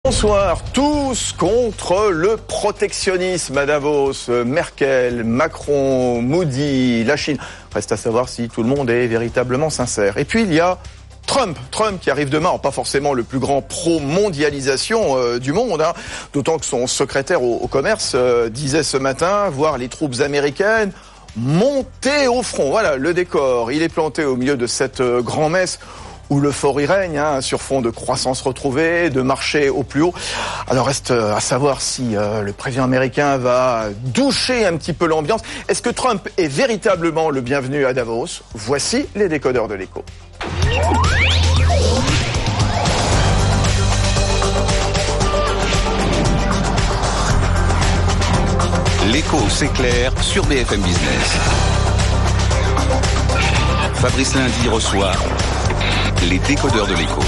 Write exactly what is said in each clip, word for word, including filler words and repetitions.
Bonsoir, tous contre le protectionnisme à Davos. Merkel, Macron, Moody, la Chine. Reste à savoir si tout le monde est véritablement sincère. Et puis il y a Trump, Trump qui arrive demain, pas forcément le plus grand pro-mondialisation euh, du monde, hein, d'autant que son secrétaire au, au commerce euh, disait ce matin voir les troupes américaines monter au front. Voilà, le décor, il est planté au milieu de cette euh, grand-messe où l'euphorie règne, hein, sur fond de croissance retrouvée, de marché au plus haut. Alors reste à savoir si euh, le président américain va doucher un petit peu l'ambiance. Est-ce que Trump est véritablement le bienvenu à Davos ? Voici les décodeurs de l'écho. L'écho, c'est clair sur B F M Business. Fabrice Lundi reçoit les décodeurs de l'écho.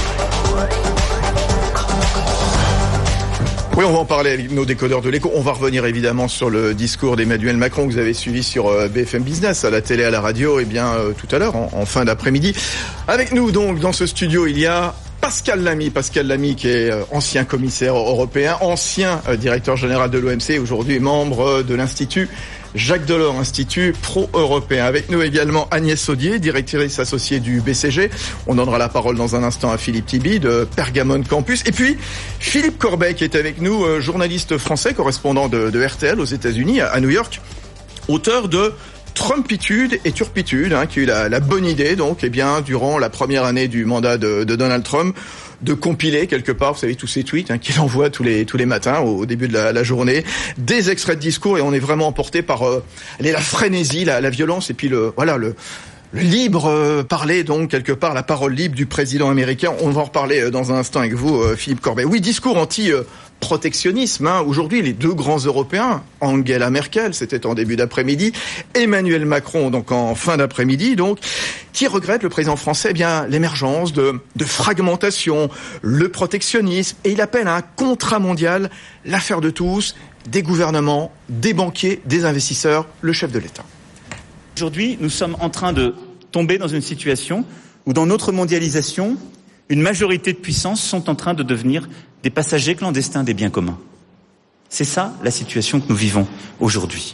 Oui, on va en parler avec nos décodeurs de l'écho. On va revenir évidemment sur le discours d'Emmanuel Macron que vous avez suivi sur B F M Business, à la télé, à la radio, et bien euh, tout à l'heure, en, en fin d'après-midi. Avec nous donc dans ce studio, il y a Pascal Lamy, Pascal Lamy qui est euh, ancien commissaire européen, ancien euh, directeur général de l'O M C, aujourd'hui membre euh, de l'Institut Jacques Delors, Institut pro-européen. Avec nous également Agnès Audier, directrice associée du B C G. On donnera la parole dans un instant à Philippe Tibi de Pergamon Campus. Et puis Philippe Corbet qui est avec nous, euh, journaliste français, correspondant de, de R T L aux États-Unis, à, à New York, auteur de Trumpitude et Turpitude, hein, qui a eu la, la bonne idée, donc, eh bien, durant la première année du mandat de, de Donald Trump, de compiler quelque part, vous savez, tous ces tweets hein, qu'il envoie tous les tous les matins au, au début de la, la journée, des extraits de discours, et on est vraiment emporté par euh, la frénésie, la, la violence, et puis le voilà le Le libre euh, parler, donc, quelque part, la parole libre du président américain. On va en reparler euh, dans un instant avec vous, euh, Philippe Corbet. Oui, discours anti-protectionnisme. Hein. Aujourd'hui, les deux grands Européens, Angela Merkel, c'était en début d'après-midi, Emmanuel Macron, donc en fin d'après-midi, donc, qui regrette, le président français, eh bien, l'émergence de, de fragmentation, le protectionnisme, et il appelle à un contrat mondial, l'affaire de tous, des gouvernements, des banquiers, des investisseurs, le chef de l'État. Aujourd'hui, nous sommes en train de tomber dans une situation où, dans notre mondialisation, une majorité de puissances sont en train de devenir des passagers clandestins des biens communs. C'est ça la situation que nous vivons aujourd'hui.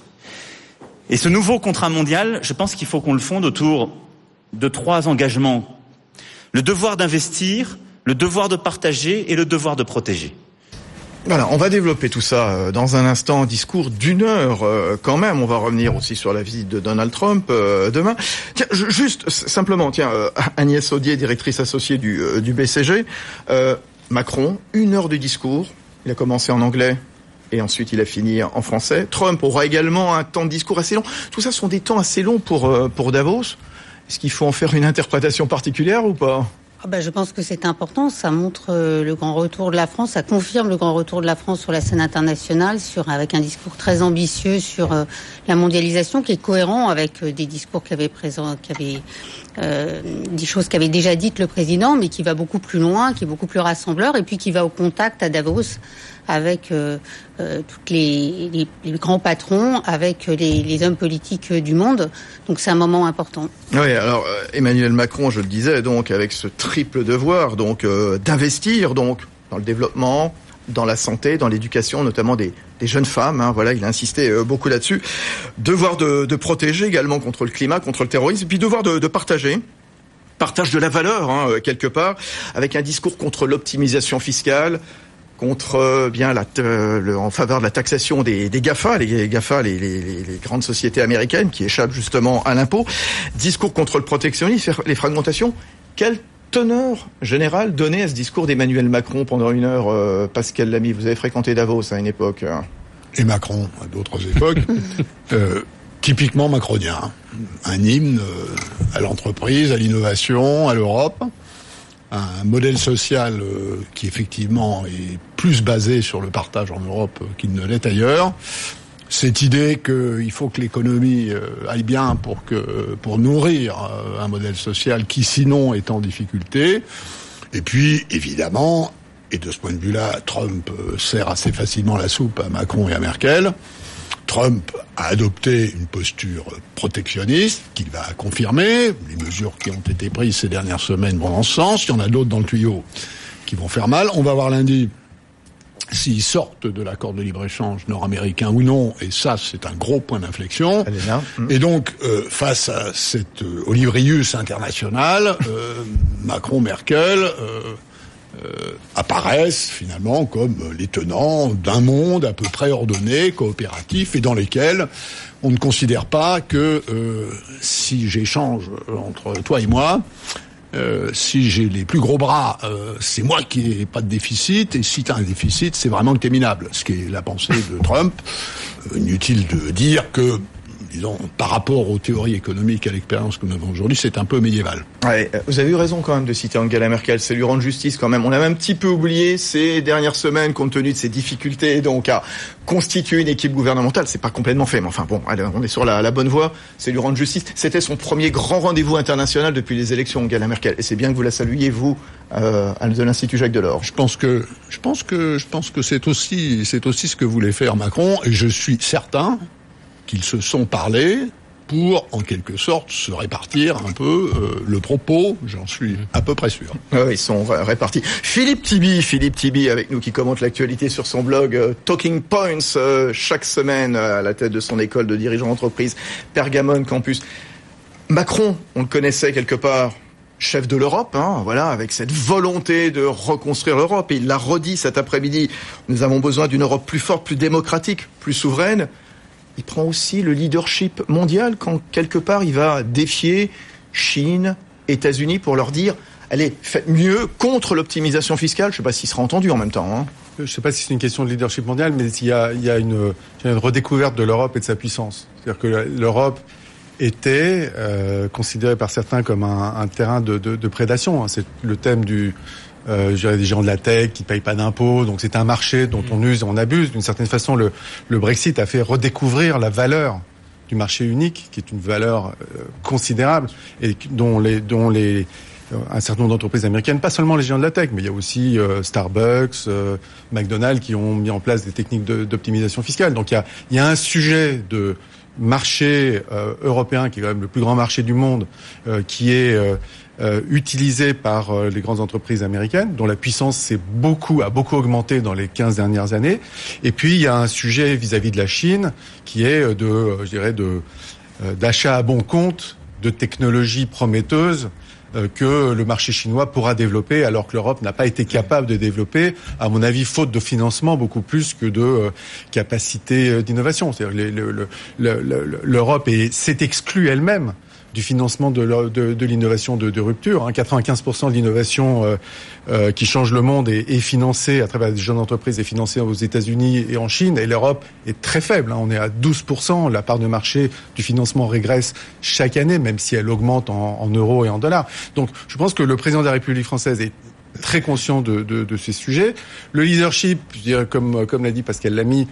Et ce nouveau contrat mondial, je pense qu'il faut qu'on le fonde autour de trois engagements. Le devoir d'investir, le devoir de partager et le devoir de protéger. Voilà, on va développer tout ça dans un instant, un discours d'une heure euh, quand même. On va revenir aussi sur la visite de Donald Trump euh, demain. Tiens, je, juste simplement, tiens, euh, Agnès Audier, directrice associée du, euh, du B C G, euh, Macron, une heure de discours. Il a commencé en anglais et ensuite il a fini en français. Trump aura également un temps de discours assez long. Tout ça sont des temps assez longs pour euh, pour Davos. Est-ce qu'il faut en faire une interprétation particulière ou pas ? Ah ben, je pense que c'est important, ça montre euh, le grand retour de la France, ça confirme le grand retour de la France sur la scène internationale, sur avec un discours très ambitieux sur euh, la mondialisation, qui est cohérent avec euh, des discours qu'avait présent, qu'avait euh, des choses qu'avait déjà dites le président, mais qui va beaucoup plus loin, qui est beaucoup plus rassembleur, et puis qui va au contact à Davos avec euh, euh, toutes les, les, les grands patrons, avec les, les hommes politiques du monde. Donc c'est un moment important. Oui, alors euh, Emmanuel Macron, je le disais, donc avec ce triple devoir, donc euh, d'investir donc dans le développement, dans la santé, dans l'éducation, notamment des, des jeunes femmes. Hein, voilà, il a insisté euh, beaucoup là-dessus. Devoir de, de protéger également contre le climat, contre le terrorisme, et puis devoir de, de partager. Partage de la valeur, hein, quelque part, avec un discours contre l'optimisation fiscale, contre euh, bien la euh, le, en faveur de la taxation des, des GAFA, les GAFA, les, les, les grandes sociétés américaines qui échappent justement à l'impôt. Discours contre le protectionnisme, les fragmentations. Quelle teneur générale donnée à ce discours d'Emmanuel Macron pendant une heure, euh, Pascal Lamy? Vous avez fréquenté Davos à une époque. Hein. Et Macron à d'autres époques. euh, typiquement macronien. Un hymne euh, à l'entreprise, à l'innovation, à l'Europe. Un modèle social euh, qui effectivement est plus basé sur le partage en Europe euh, qu'il ne l'est ailleurs. Cette idée qu'il faut que l'économie euh, aille bien pour que pour nourrir euh, un modèle social qui sinon est en difficulté. Et puis évidemment, et de ce point de vue-là, Trump euh, sert assez facilement la soupe à Macron et à Merkel. Trump a adopté une posture protectionniste qu'il va confirmer. Les mesures qui ont été prises ces dernières semaines vont dans ce sens. Il y en a d'autres dans le tuyau qui vont faire mal. On va voir lundi s'ils sortent de l'accord de libre-échange nord-américain ou non, et ça, c'est un gros point d'inflexion. Mmh. Et donc, euh, face à cette euh, olivrius internationale, euh, Macron, Merkel euh, euh, apparaissent finalement comme les tenants d'un monde à peu près ordonné, coopératif, et dans lesquels on ne considère pas que euh, si j'échange entre toi et moi, Euh, si j'ai les plus gros bras, euh, c'est moi qui n'ai pas de déficit, et si tu as un déficit, c'est vraiment que t'es minable. Ce qui est la pensée de Trump. Euh, inutile de dire que, disons, par rapport aux théories économiques et à l'expérience que nous avons aujourd'hui, c'est un peu médiéval. Ouais, vous avez eu raison quand même de citer Angela Merkel, c'est lui rendre justice quand même. On a même un petit peu oublié ces dernières semaines, compte tenu de ses difficultés, donc à constituer une équipe gouvernementale. C'est pas complètement fait, mais enfin bon, allez, on est sur la, la bonne voie. C'est lui rendre justice. C'était son premier grand rendez-vous international depuis les élections, Angela Merkel. Et c'est bien que vous la saluiez, vous, euh, de l'Institut Jacques Delors. Je pense que, je pense que, je pense que c'est aussi, c'est aussi ce que voulait faire Macron, et je suis certain qu'ils se sont parlé pour, en quelque sorte, se répartir un peu euh, le propos, j'en suis à peu près sûr. Oui, ils sont répartis. Philippe Tibi, Philippe Tibi avec nous qui commente l'actualité sur son blog euh, Talking Points euh, chaque semaine à la tête de son école de dirigeants d'entreprise Pergamon Campus. Macron, on le connaissait quelque part, chef de l'Europe, hein, voilà, avec cette volonté de reconstruire l'Europe, et il l'a redit cet après-midi. Nous avons besoin d'une Europe plus forte, plus démocratique, plus souveraine. Il prend aussi le leadership mondial quand, quelque part, il va défier Chine, États-Unis pour leur dire « Allez, faites mieux contre l'optimisation fiscale ». Je ne sais pas s'il sera entendu en même temps. Hein. Je ne sais pas si c'est une question de leadership mondial, mais il y a, il y a une, il y a une redécouverte de l'Europe et de sa puissance. C'est-à-dire que l'Europe était euh, considérée par certains comme un, un terrain de, de, de prédation. C'est le thème du... Euh, je dirais des gens de la tech qui payent pas d'impôts, donc c'est un marché dont on use, on abuse. D'une certaine façon, le, le Brexit a fait redécouvrir la valeur du marché unique, qui est une valeur euh, considérable et dont les, dont les, euh, un certain nombre d'entreprises américaines, pas seulement les géants de la tech, mais il y a aussi euh, Starbucks, euh, McDonald's qui ont mis en place des techniques de, d'optimisation fiscale. Donc il y a, il y a un sujet de marché euh, européen qui est quand même le plus grand marché du monde, euh, qui est euh, Euh, utilisé par euh, les grandes entreprises américaines, dont la puissance s'est beaucoup, a beaucoup augmenté dans les quinze dernières années. Et puis, il y a un sujet vis-à-vis de la Chine qui est de, euh, je dirais, de, euh, d'achat à bon compte de technologies prometteuses euh, que le marché chinois pourra développer, alors que l'Europe n'a pas été capable de développer, à mon avis, faute de financement, beaucoup plus que de euh, capacité euh, d'innovation. C'est-à-dire les, le, le, le, le, l'Europe est, s'est exclue elle-même du financement de, de, de l'innovation de, de rupture. Hein. quatre-vingt-quinze pour cent de l'innovation euh, euh, qui change le monde est, est financée à travers des jeunes entreprises, est financée aux États-Unis et en Chine. Et l'Europe est très faible. Hein. On est à douze pour cent. La part de marché du financement régresse chaque année, même si elle augmente en, en euros et en dollars. Donc, je pense que le président de la République française est très conscient de, de, de ces sujets. Le leadership, je dirais, comme, comme l'a dit Pascal Lamy,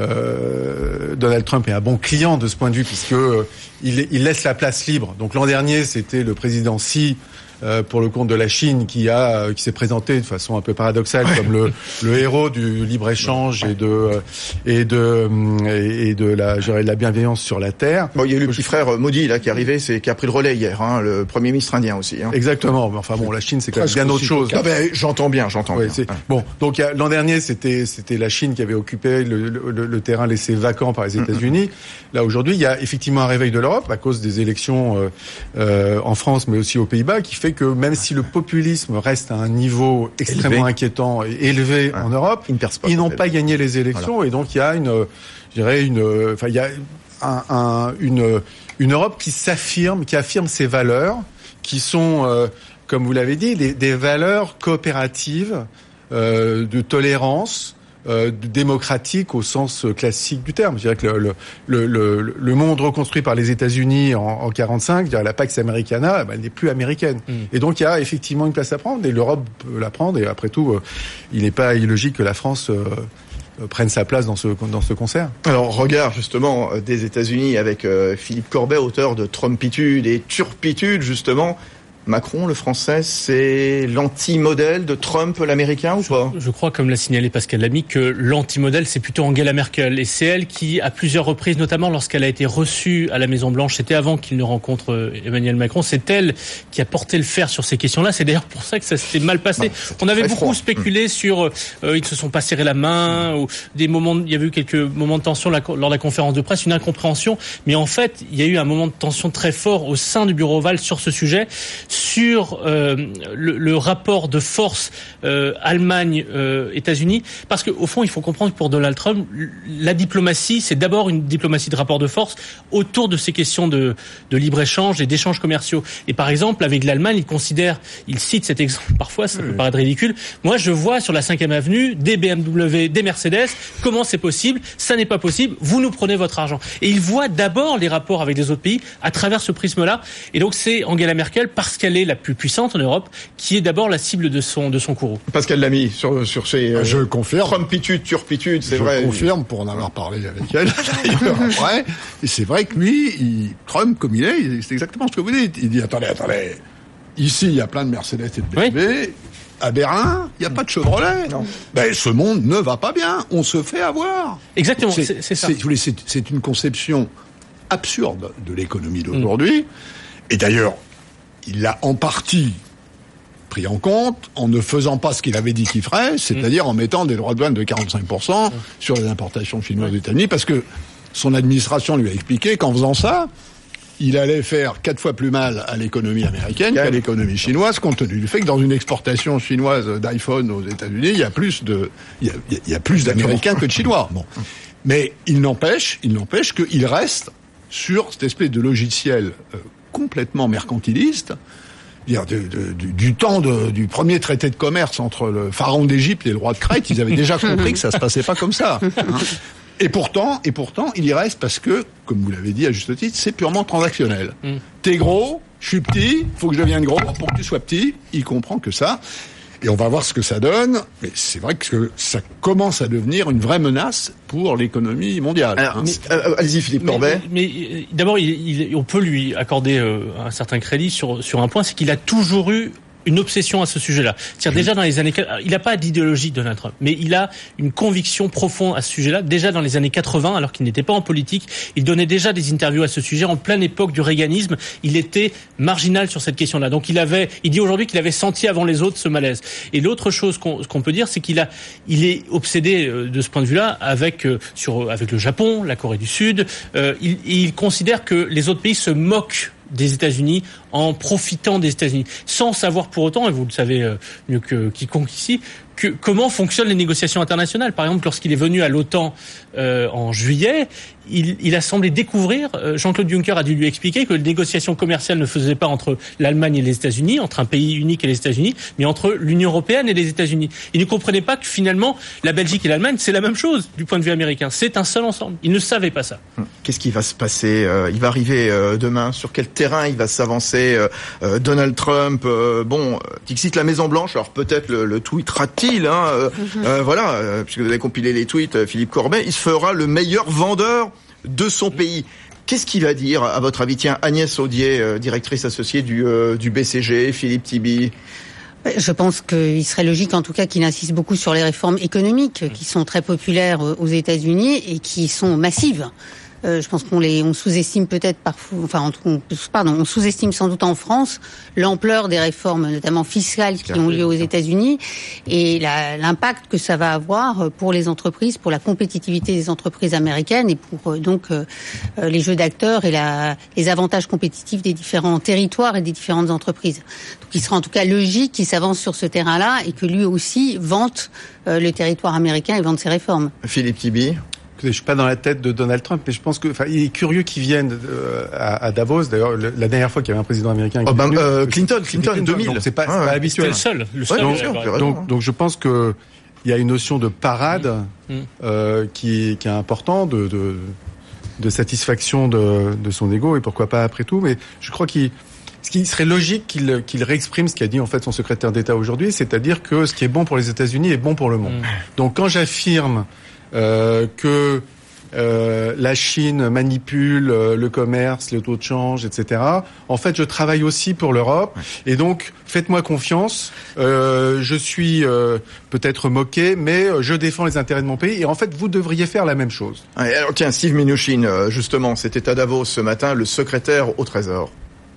Euh, Donald Trump est un bon client de ce point de vue puisque euh, il, il laisse la place libre. Donc l'an dernier, c'était le président Xi euh, pour le compte de la Chine qui a euh, qui s'est présenté de façon un peu paradoxale ouais. comme le, le héros du libre-échange ouais. et de euh, et de et, et de la je dirais, de la bienveillance sur la terre. Bon, il y a eu le petit frère Modi là qui est arrivé, c'est qui a pris le relais hier, hein, le premier ministre indien aussi. Hein. Exactement. Mais enfin bon, la Chine c'est quand même bien autre chose. Ah ben, j'entends bien, j'entends ouais, bien. C'est... Bon, donc l'an dernier c'était c'était la Chine qui avait occupé le, le, le terrain laissé vacant par les États-Unis. Mm-hmm. Là aujourd'hui, il y a effectivement un réveil de l'Europe à cause des élections euh, euh, en France, mais aussi aux Pays-Bas, qui fait que même si le populisme reste à un niveau extrêmement élevé. inquiétant et élevé ouais. en Europe, ils, ils n'ont pas gagné les élections voilà. et donc il y a une, je dirais une, enfin il y a un, un, une une Europe qui s'affirme, qui affirme ses valeurs, qui sont, euh, comme vous l'avez dit, des, des valeurs coopératives euh, de tolérance. Euh, démocratique au sens classique du terme. Je dirais que le, le, le, le monde reconstruit par les États-Unis en, en quarante-cinq, je dirais la Pax Americana, ben, elle n'est plus américaine. Mm. Et donc il y a effectivement une place à prendre, et l'Europe peut la prendre, et après tout, euh, il n'est pas illogique que la France euh, prenne sa place dans ce, dans ce concert. Alors, regard justement des États-Unis avec euh, Philippe Corbet, auteur de Trumpitude et Turpitude, justement. Macron, le français, c'est l'anti-modèle de Trump, l'américain, ou pas ? Je crois, comme l'a signalé Pascal Lamy, que l'anti-modèle, c'est plutôt Angela Merkel. Et c'est elle qui, à plusieurs reprises, notamment lorsqu'elle a été reçue à la Maison-Blanche, c'était avant qu'il ne rencontre Emmanuel Macron, c'est elle qui a porté le fer sur ces questions-là. C'est d'ailleurs pour ça que ça s'était mal passé. Bah, On avait beaucoup froid. spéculé mmh. sur euh, ils se sont pas serrés la main, mmh. ou des moments, il y avait eu quelques moments de tension lors de la conférence de presse, une incompréhension. Mais en fait, il y a eu un moment de tension très fort au sein du Bureau ovale sur ce sujet. Sur euh, le, le rapport de force euh, Allemagne-États-Unis, euh, parce qu'au fond, il faut comprendre que pour Donald Trump, la diplomatie, c'est d'abord une diplomatie de rapport de force autour de ces questions de, de libre-échange et d'échanges commerciaux. Et par exemple, avec l'Allemagne, il considère, il cite cet exemple, parfois ça oui. peut paraître ridicule, moi je vois sur la cinquième avenue des B M W, des Mercedes, comment c'est possible, ça n'est pas possible, vous nous prenez votre argent. Et il voit d'abord les rapports avec les autres pays à travers ce prisme-là. Et donc c'est Angela Merkel, parce qu'elle est la plus puissante en Europe, qui est d'abord la cible de son de son courroux. Pascal Lamy, sur sur ces euh, je confirme Trumpitude, turpitude, c'est je vrai. Je confirme pour en avoir parlé avec elle d'ailleurs après. Et c'est vrai que lui, il, Trump comme il est, c'est exactement ce que vous dites. Il dit attendez, attendez. Ici, il y a plein de Mercedes et de B M W. Oui. À Berlin, il n'y a pas de Chevrolet. Non. Ben, ce monde ne va pas bien. On se fait avoir. Exactement, c'est, c'est, c'est ça. C'est, c'est, c'est une conception absurde de l'économie d'aujourd'hui. Mmh. Et d'ailleurs, il l'a en partie pris en compte en ne faisant pas ce qu'il avait dit qu'il ferait, c'est-à-dire mmh. en mettant des droits de douane de quarante-cinq pour cent mmh. sur les importations chinoises des États-Unis, parce que son administration lui a expliqué qu'en faisant ça, il allait faire quatre fois plus mal à l'économie américaine qu'à l'économie chinoise, compte tenu du fait que dans une exportation chinoise d'iPhone aux États-Unis, il y a plus de, il y a, il y a plus d'Américains que de Chinois. Bon. Mais il n'empêche, il n'empêche qu'il reste sur cette espèce de logiciel euh, complètement mercantiliste, dire de, de, du, du temps de, du premier traité de commerce entre le pharaon d'Égypte et le roi de Crète, ils avaient déjà compris que ça se passait pas comme ça. Hein. Et pourtant, et pourtant, il y reste parce que, comme vous l'avez dit à juste titre, c'est purement transactionnel. Mm. T'es gros, je suis petit, faut que je devienne gros pour que tu sois petit. Il comprend que ça. Et on va voir ce que ça donne. Mais c'est vrai que ça commence à devenir une vraie menace pour l'économie mondiale. Alors, hein. mais, euh, allez-y, Philippe Corbet. Mais, mais d'abord, il, il, on peut lui accorder euh, un certain crédit sur, sur un point, c'est qu'il a toujours eu une obsession à ce sujet-là. C'est-à-dire déjà dans les années, il n'a pas d'idéologie Donald Trump, mais il a une conviction profonde à ce sujet-là. Déjà dans les années quatre-vingts, alors qu'il n'était pas en politique, il donnait déjà des interviews à ce sujet en pleine époque du reaganisme. Il était marginal sur cette question-là. Donc il avait, il dit aujourd'hui qu'il avait senti avant les autres ce malaise. Et l'autre chose qu'on, qu'on peut dire, c'est qu'il a, il est obsédé de ce point de vue-là avec sur avec le Japon, la Corée du Sud. Euh, il, il considère que les autres pays se moquent des États-Unis en profitant des États-Unis, sans savoir pour autant, et vous le savez mieux que quiconque ici, que, comment fonctionnent les négociations internationales. Par exemple, lorsqu'il est venu à l'OTAN euh, en juillet, il, il a semblé découvrir, euh, Jean-Claude Juncker a dû lui expliquer que les négociations commerciales ne faisaient pas entre l'Allemagne et les États-Unis, entre un pays unique et les États-Unis, mais entre l'Union européenne et les États-Unis. Il ne comprenait pas que finalement, la Belgique et l'Allemagne, c'est la même chose du point de vue américain. C'est un seul ensemble. Il ne savait pas ça. Qu'est-ce qui va se passer ? Il va arriver demain. Sur quel terrain il va s'avancer ? Donald Trump, bon, Dixit la Maison-Blanche, alors peut-être le, le tweet rate-t-il, hein, euh, mm-hmm. euh, voilà, euh, puisque vous avez compilé les tweets, Philippe Corbet, il se fera le meilleur vendeur de son pays. Qu'est-ce qu'il va dire, à votre avis ? Tiens, Agnès Audier, euh, directrice associée du, euh, du B C G, Philippe Tibi. Je pense qu'il serait logique, en tout cas, qu'il insiste beaucoup sur les réformes économiques qui sont très populaires aux États-Unis et qui sont massives. Euh, je pense qu'on les, on sous-estime peut-être parfois, enfin, on, pardon, on sous-estime sans doute en France l'ampleur des réformes, notamment fiscales, qui ont lieu aux États-Unis et la, l'impact que ça va avoir pour les entreprises, pour la compétitivité des entreprises américaines et pour euh, donc euh, les jeux d'acteurs et la, les avantages compétitifs des différents territoires et des différentes entreprises. Donc, il sera en tout cas logique qu'il s'avance sur ce terrain-là et que lui aussi vante euh, le territoire américain et vante ses réformes. Philippe Tibi. Je suis pas dans la tête de Donald Trump, mais je pense que, enfin, il est curieux qu'il vienne euh, à, à Davos. D'ailleurs, le, la dernière fois qu'il y avait un président américain. Oh, ben, venu, euh, Clinton, Clinton, Clinton, deux mille. Donc, c'est pas, ah, c'est pas ouais, habituel. C'était le seul, le seul. Ouais, donc, sûr, donc, donc, je pense que il y a une notion de parade mmh. euh, qui, qui est important, de, de, de satisfaction de, de son ego et pourquoi pas après tout. Mais je crois qu'il ce qui serait logique qu'il, qu'il réexprime ce qu'a dit en fait son secrétaire d'État aujourd'hui, c'est-à-dire que ce qui est bon pour les États-Unis est bon pour le monde. Mmh. Donc quand j'affirme euh, que euh, la Chine manipule euh, le commerce, le taux de change, et cetera. En fait, je travaille aussi pour l'Europe, et donc faites-moi confiance. Euh, je suis euh, peut-être moqué, mais je défends les intérêts de mon pays. Et en fait, vous devriez faire la même chose. Ouais, alors tiens, Steve Mnuchin, justement, c'était à Davos ce matin, le secrétaire au Trésor.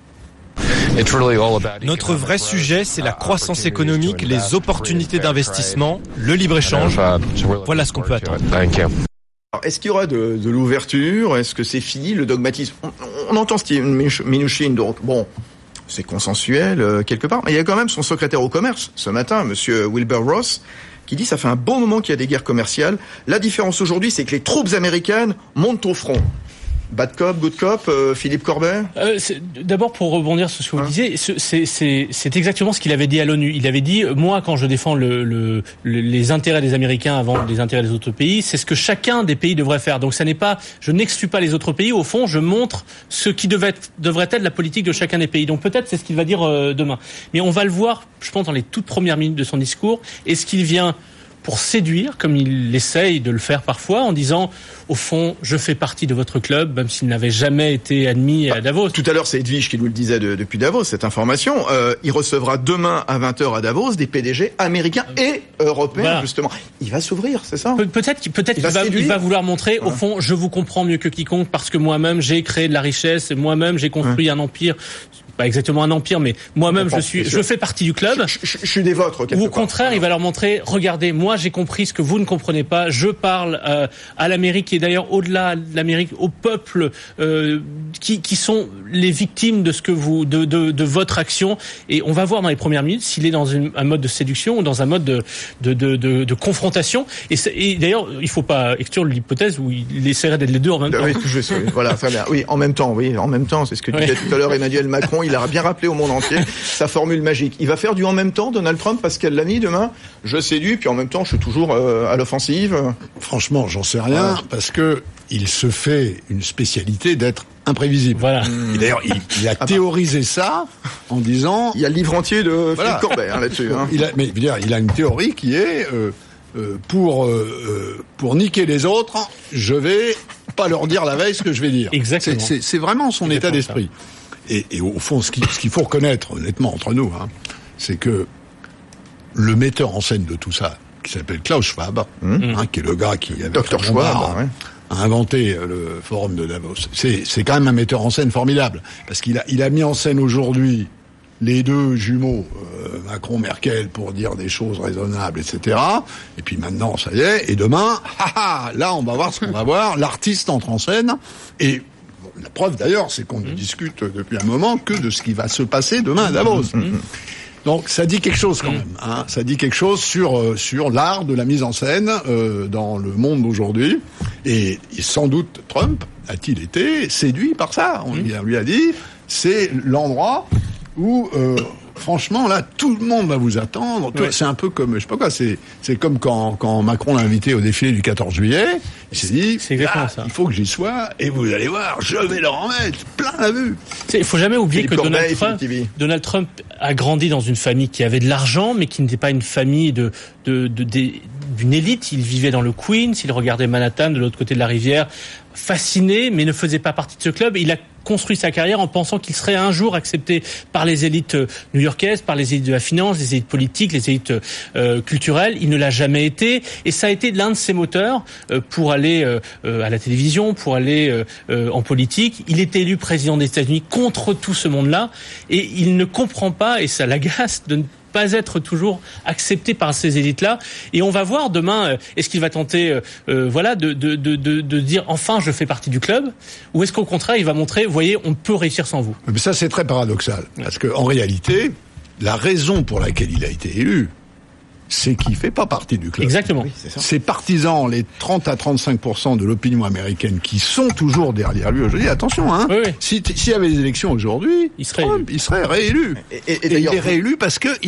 Notre vrai sujet, c'est la croissance économique, les opportunités d'investissement, le libre-échange. Voilà ce qu'on peut attendre. Alors, est-ce qu'il y aura de, de l'ouverture? Est-ce que c'est fini, le dogmatisme? on, on entend Steve Mnuchin, donc bon, c'est consensuel euh, quelque part. Mais il y a quand même son secrétaire au commerce, ce matin, monsieur Wilbur Ross, qui dit ça fait un bon moment qu'il y a des guerres commerciales. La différence aujourd'hui, c'est que les troupes américaines montent au front. Bad cop, good cop, euh, Philippe Corbet euh, D'abord, pour rebondir sur ce que vous hein disiez, c'est, c'est, c'est exactement ce qu'il avait dit à l'ONU. Il avait dit, moi, quand je défends le, le, le, les intérêts des Américains avant les intérêts des autres pays, c'est ce que chacun des pays devrait faire. Donc, ça n'est pas, je n'exclus pas les autres pays. Au fond, je montre ce qui devait être, devrait être la politique de chacun des pays. Donc, peut-être, c'est ce qu'il va dire euh, demain. Mais on va le voir, je pense, dans les toutes premières minutes de son discours. Est-ce qu'il vient pour séduire, comme il essaye de le faire parfois, en disant, au fond, je fais partie de votre club, même s'il n'avait jamais été admis à Davos. Tout à l'heure, c'est Edwige qui nous le disait de, depuis Davos, cette information. Euh, il recevra demain à vingt heures à Davos des P D G américains et européens, voilà. Justement. Il va s'ouvrir, c'est ça? Pe- Peut-être, qu'il, peut-être il qu'il va, va, il va vouloir montrer, ouais. Au fond, je vous comprends mieux que quiconque, parce que moi-même, j'ai créé de la richesse, et moi-même, j'ai construit ouais. un empire. Pas exactement un empire, mais moi-même, je suis, je fais partie du club. Je, je, je suis des vôtres, quelque Ou au contraire, part. Il va leur montrer, regardez, moi, j'ai compris ce que vous ne comprenez pas. Je parle euh, à l'Amérique et d'ailleurs au-delà de l'Amérique, au peuple euh, qui, qui sont les victimes de ce que vous, de, de, de votre action. Et on va voir dans les premières minutes s'il est dans une, un mode de séduction ou dans un mode de, de, de, de, de confrontation. Et, et d'ailleurs, il ne faut pas exclure l'hypothèse où il essaierait d'être les deux en même temps. Oui, je sais. Voilà, très bien. Oui, en même temps, oui, en même temps, c'est ce que disait oui. tout à l'heure Emmanuel Macron. Il a bien rappelé au monde entier sa formule magique. Il va faire du en même temps, Donald Trump, Pascal Lamy, demain. Je séduis, puis en même temps, je suis toujours euh, à l'offensive. Franchement, j'en sais rien, ouais. parce que il se fait une spécialité d'être imprévisible. Voilà. Et d'ailleurs, il, il a théorisé ça en disant... Il y a le livre entier de voilà. Philippe Corbet hein, là-dessus. Hein. Il a, mais je veux dire, il a une théorie qui est euh, euh, pour euh, pour niquer les autres, je vais pas leur dire la veille ce que je vais dire. Exactement. C'est, c'est, c'est vraiment son état d'esprit. Et, et au fond, ce, qui, ce qu'il faut reconnaître, honnêtement, entre nous, hein, c'est que le metteur en scène de tout ça, qui s'appelle Klaus Schwab, mmh. hein, qui est le gars qui avait Docteur Schwab, ouais. a inventé le forum de Davos. C'est, c'est quand même un metteur en scène formidable, parce qu'il a, il a mis en scène aujourd'hui les deux jumeaux, euh, Macron-Merkel, pour dire des choses raisonnables, et cetera. Et puis maintenant, ça y est, et demain, ha, ha, là, on va voir ce qu'on va voir. L'artiste entre en scène, et la preuve d'ailleurs, c'est qu'on ne discute depuis un moment que de ce qui va se passer demain à Davos. Donc ça dit quelque chose quand même. Hein. Ça dit quelque chose sur euh, sur l'art de la mise en scène euh, dans le monde d'aujourd'hui. Et, et sans doute Trump a-t-il été séduit par ça. On lui a, lui a dit, c'est l'endroit où euh, franchement là tout le monde va vous attendre. Ouais. C'est un peu comme je sais pas quoi. C'est c'est comme quand quand Macron l'a invité au défilé du quatorze juillet. Il s'est dit, c'est exactement ah, ça. Il faut que j'y sois et vous allez voir, je vais leur en mettre plein la vue. Il faut jamais oublier Philippe que Corbeil, Donald Trump, Donald Trump a grandi dans une famille qui avait de l'argent, mais qui n'était pas une famille de, de, de, de d'une élite. Il vivait dans le Queens, il regardait Manhattan de l'autre côté de la rivière, fasciné, mais ne faisait pas partie de ce club. Il a construit sa carrière en pensant qu'il serait un jour accepté par les élites new-yorkaises, par les élites de la finance, les élites politiques, les élites euh, culturelles. Il ne l'a jamais été, et ça a été l'un de ses moteurs euh, pour aller euh, à la télévision, pour aller euh, euh, en politique. Il était élu président des États-Unis contre tout ce monde-là, et il ne comprend pas, et ça l'agace, de ne pas être toujours accepté par ces élites-là. Et on va voir demain, euh, est-ce qu'il va tenter euh, euh, voilà, de, de, de, de, de dire enfin je fais partie du club, ou est-ce qu'au contraire il va montrer, vous voyez, on peut réussir sans vous. Mais ça c'est très paradoxal, parce que en réalité, la raison pour laquelle il a été élu, c'est qu'il fait pas partie du club. Exactement. Oui, c'est ça. Ses partisans, les trente à trente-cinq pour cent de l'opinion américaine qui sont toujours derrière lui, je dis attention, hein. Oui, oui. Si, s'il y avait des élections aujourd'hui, il serait, Trump, il serait réélu. Et, et, et, et il est réélu parce que il est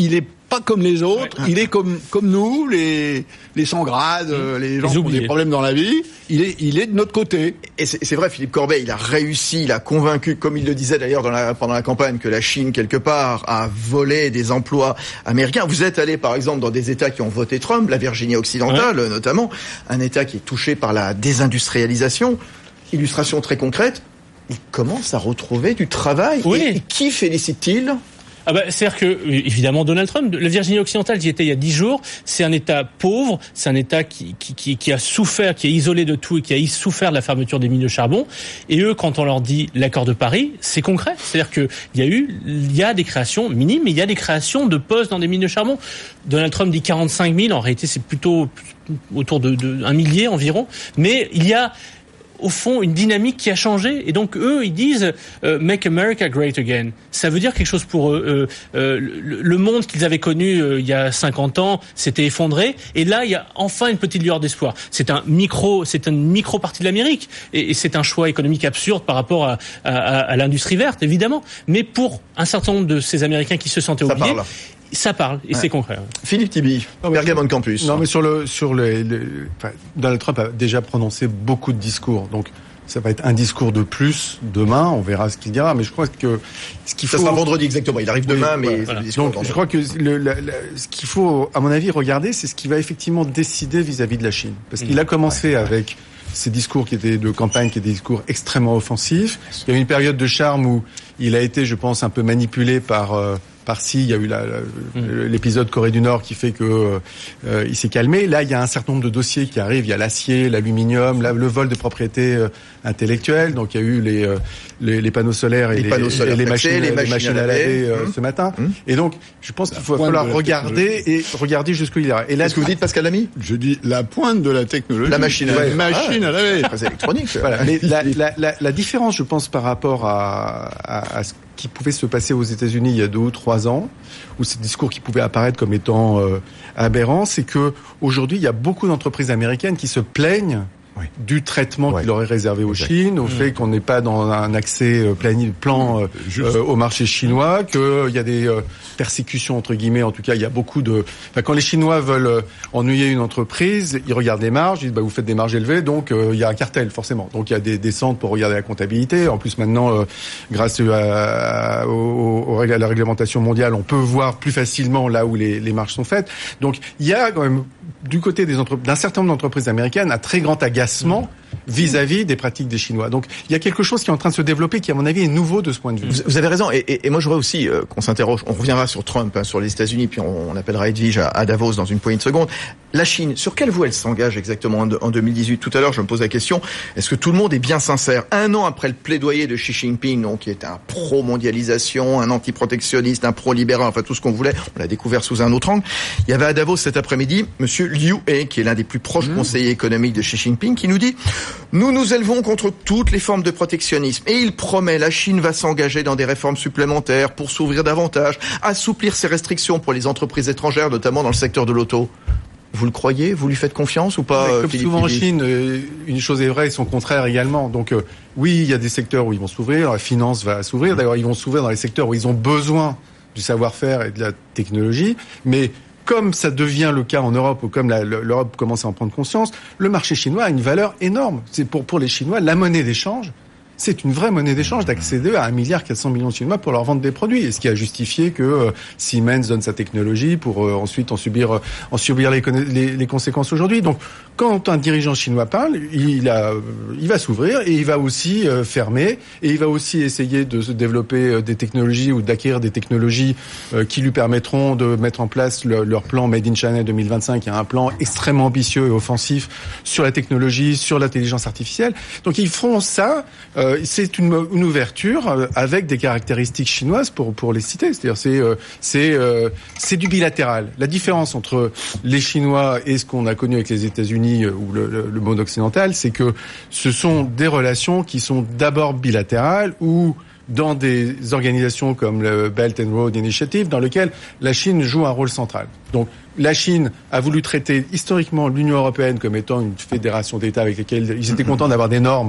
pas comme les autres. Ouais. Il est comme comme nous, les les sans grades, mmh. les gens qui ont des problèmes dans la vie. Il est il est de notre côté. Et c'est, c'est vrai, Philippe Corbet, il a réussi, il a convaincu, comme il le disait d'ailleurs dans la, pendant la campagne, que la Chine quelque part a volé des emplois américains. Vous êtes allé par exemple dans des États qui ont voté Trump, la Virginie occidentale ouais. notamment, un État qui est touché par la désindustrialisation. Illustration très concrète. Il commence à retrouver du travail. Oui. Et qui félicite-t-il ? Ah bah, c'est-à-dire que, évidemment, Donald Trump, la Virginie occidentale, j'y étais il y a dix jours, c'est un État pauvre, c'est un État qui, qui, qui, qui a souffert, qui est isolé de tout et qui a souffert de la fermeture des mines de charbon. Et eux, quand on leur dit l'accord de Paris, c'est concret. C'est-à-dire que il y a eu, il y a des créations minimes, mais il y a des créations de postes dans des mines de charbon. Donald Trump dit quarante-cinq mille, en réalité, c'est plutôt autour de, de un millier environ. Mais il y a, au fond, une dynamique qui a changé. Et donc, eux, ils disent euh, « Make America Great Again ». Ça veut dire quelque chose pour eux. Euh, euh, le, le monde qu'ils avaient connu euh, il y a cinquante ans s'était effondré. Et là, il y a enfin une petite lueur d'espoir. C'est un micro, c'est une micro-partie de l'Amérique. Et, et c'est un choix économique absurde par rapport à, à, à l'industrie verte, évidemment. Mais pour un certain nombre de ces Américains qui se sentaient oubliés... Ça parle, et ouais. c'est concret. Ouais. Philippe Tibi, Bergamo Campus. Non, mais sur le, sur le, le enfin, Donald Trump a déjà prononcé beaucoup de discours. Donc, ça va être un discours de plus demain. On verra ce qu'il dira. Mais je crois que ce qu'il faut. Ça sera vendredi exactement. Il arrive demain, oui, mais voilà. Donc, je crois que le, le, le, ce qu'il faut, à mon avis, regarder, c'est ce qui va effectivement décider vis-à-vis de la Chine. Parce qu'il mmh. a commencé ouais, avec ces discours qui étaient de campagne, qui étaient des discours extrêmement offensifs. Il y a eu une période de charme où il a été, je pense, un peu manipulé par. Euh, Par-ci, il y a eu la, la, mmh. l'épisode Corée du Nord qui fait que euh, il s'est calmé. Là, il y a un certain nombre de dossiers qui arrivent. Il y a l'acier, l'aluminium, la, le vol de propriétés euh, intellectuelles. Donc, il y a eu les, euh, les, les panneaux solaires et les, les, panneaux solaires et les, taxés, machines, les machines, les machines à laver euh, mmh. ce matin. Mmh. Et donc, je pense qu'il faut falloir regarder et regarder jusqu'où il ira. Et là, qu'est-ce que vous dites, Pascal Lamy ? Je dis la pointe de la technologie. La machine à laver. La machine ah, à laver. Très électronique. Voilà. Mais la, la, la, la différence, je pense, par rapport à, à, à ce qui pouvait se passer aux États-Unis il y a deux ou trois ans, où ces discours qui pouvaient apparaître comme étant euh, aberrants, c'est que aujourd'hui il y a beaucoup d'entreprises américaines qui se plaignent oui. du traitement ouais. qui leur est réservé aux exact. Chines, au mmh. fait qu'on n'est pas dans un accès euh, plan, plan euh, euh, au marché chinois, qu'il euh, y a des euh, persécutions entre guillemets. En tout cas, il y a beaucoup de. Enfin, quand les Chinois veulent euh, ennuyer une entreprise, ils regardent les marges, ils disent bah vous faites des marges élevées, donc euh, il y a un cartel forcément. Donc il y a des, des centres pour regarder la comptabilité. En plus maintenant, euh, grâce à, à, au, à la réglementation mondiale, on peut voir plus facilement là où les, les marges sont faites. Donc il y a quand même du côté des entreprises, d'un certain nombre d'entreprises américaines, un très grand agacement vis-à-vis des pratiques des Chinois. Donc, il y a quelque chose qui est en train de se développer qui, à mon avis, est nouveau de ce point de vue. Vous, vous avez raison. Et, et, et moi, je voudrais aussi euh, qu'on s'interroge. On reviendra sur Trump, hein, sur les États-Unis, puis on, on appellera Edwige à, à Davos dans une poignée de secondes. La Chine, sur quelle voie elle s'engage exactement en, en deux mille dix-huit ? Tout à l'heure, je me pose la question, est-ce que tout le monde est bien sincère ? Un an après le plaidoyer de Xi Jinping, donc, qui est un pro-mondialisation, un anti-protectionniste, un pro-libéral, enfin tout ce qu'on voulait, on l'a découvert sous un autre angle. Il y avait à Davos cet après-midi, monsieur Liu He, qui est l'un des plus proches mmh. conseillers économiques de Xi Jinping, qui nous dit « Nous nous élevons contre toutes les formes de protectionnisme. » Et il promet, la Chine va s'engager dans des réformes supplémentaires pour s'ouvrir davantage, assouplir ses restrictions pour les entreprises étrangères, notamment dans le secteur de l'auto. Vous le croyez ? Vous lui faites confiance ou pas ? Mais comme Philippe souvent en Philippe Chine, euh, une chose est vraie et son contraire également. Donc euh, oui, il y a des secteurs où ils vont s'ouvrir, la finance va s'ouvrir. D'ailleurs, ils vont s'ouvrir dans les secteurs où ils ont besoin du savoir-faire et de la technologie. Mais comme ça devient le cas en Europe, ou comme la, l'Europe commence à en prendre conscience, le marché chinois a une valeur énorme. C'est pour, pour les Chinois, la monnaie d'échange, c'est une vraie monnaie d'échange d'accéder à un milliard quatre cents millions de Chinois pour leur vendre des produits. Et ce qui a justifié que euh, Siemens donne sa technologie pour euh, ensuite en subir, euh, en subir les, les, les conséquences aujourd'hui. Donc, quand un dirigeant chinois parle, il, a, il va s'ouvrir et il va aussi euh, fermer et il va aussi essayer de se développer euh, des technologies ou d'acquérir des technologies euh, qui lui permettront de mettre en place le, leur plan Made in China deux mille vingt-cinq. Il y a un plan extrêmement ambitieux et offensif sur la technologie, sur l'intelligence artificielle. Donc, ils feront ça. Euh, C'est une, une ouverture avec des caractéristiques chinoises pour pour les citer. C'est-à-dire c'est c'est c'est du bilatéral. La différence entre les Chinois et ce qu'on a connu avec les États-Unis ou le, le, le monde occidental, c'est que ce sont des relations qui sont d'abord bilatérales ou dans des organisations comme le Belt and Road Initiative, dans lequel la Chine joue un rôle central. Donc, la Chine a voulu traiter historiquement l'Union européenne comme étant une fédération d'États avec lesquels ils étaient contents d'avoir des normes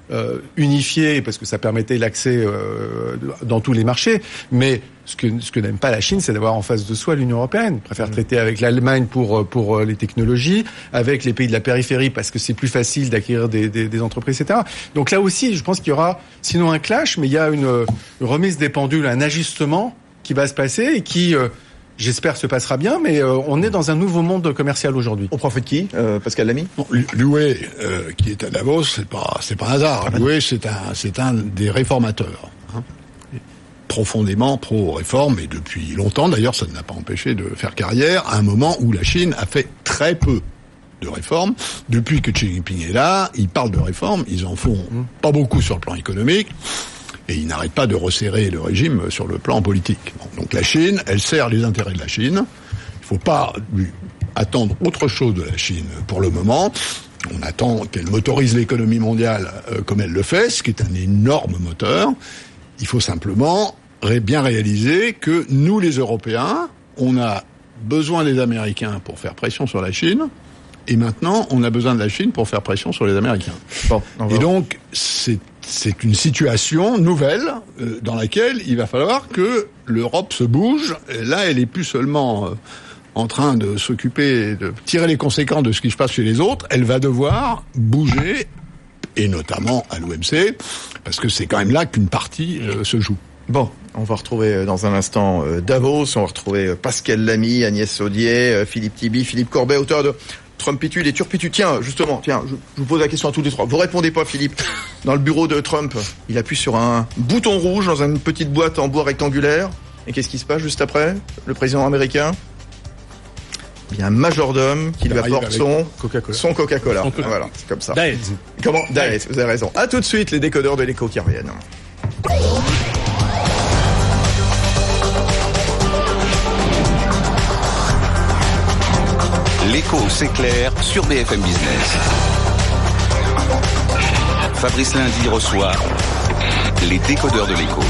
euh, unifié parce que ça permettait l'accès euh, dans tous les marchés. Mais ce que ce que n'aime pas la Chine, c'est d'avoir en face de soi l'Union européenne. Il préfère mmh. traiter avec l'Allemagne pour pour les technologies, avec les pays de la périphérie parce que c'est plus facile d'acquérir des, des, des entreprises, et cetera. Donc là aussi, je pense qu'il y aura sinon un clash, mais il y a une, une remise des pendules, un ajustement qui va se passer et qui euh, j'espère se passera bien, mais euh, on est dans un nouveau monde commercial aujourd'hui. On profite qui euh, Pascal Lamy. L'U E, euh, qui est à Davos, c'est pas c'est pas un hasard. L'U E, c'est un c'est un des réformateurs, hein, profondément pro-réforme, et depuis longtemps. D'ailleurs, ça ne l'a pas empêché de faire carrière à un moment où la Chine a fait très peu de réformes. Depuis que Xi Jinping est là, ils parlent de réformes, ils en font pas beaucoup sur le plan économique. Et il n'arrête pas de resserrer le régime sur le plan politique. Bon, donc la Chine, elle sert les intérêts de la Chine. Il ne faut pas lui attendre autre chose de la Chine pour le moment. On attend qu'elle motorise l'économie mondiale euh, comme elle le fait, ce qui est un énorme moteur. Il faut simplement ré- bien réaliser que nous, les Européens, on a besoin des Américains pour faire pression sur la Chine. Et maintenant, on a besoin de la Chine pour faire pression sur les Américains. Bon, et donc, c'est c'est une situation nouvelle euh, dans laquelle il va falloir que l'Europe se bouge. Et là, elle est plus seulement euh, en train de s'occuper, de tirer les conséquences de ce qui se passe chez les autres. Elle va devoir bouger, et notamment à l'O M C, parce que c'est quand même là qu'une partie euh, se joue. Bon, on va retrouver dans un instant Davos, on va retrouver Pascal Lamy, Agnès Saudier, Philippe Tibi, Philippe Corbet, auteur de Trumpitude et Turpitude. Tiens, justement, tiens, je, je vous pose la question à tous les trois. Vous répondez pas, Philippe. Dans le bureau de Trump, il appuie sur un bouton rouge dans une petite boîte en bois rectangulaire. Et qu'est-ce qui se passe juste après? Le président américain, il y a un majordome qui lui apporte son Coca-Cola. Son Coca-Cola. Coca-Cola. Voilà, c'est comme ça. Diet. Comment? Diet, vous avez raison. À tout de suite, les décodeurs de l'écho qui reviennent. L'écho s'éclaire sur B F M Business. Fabrice Lundi reçoit les décodeurs de l'écho.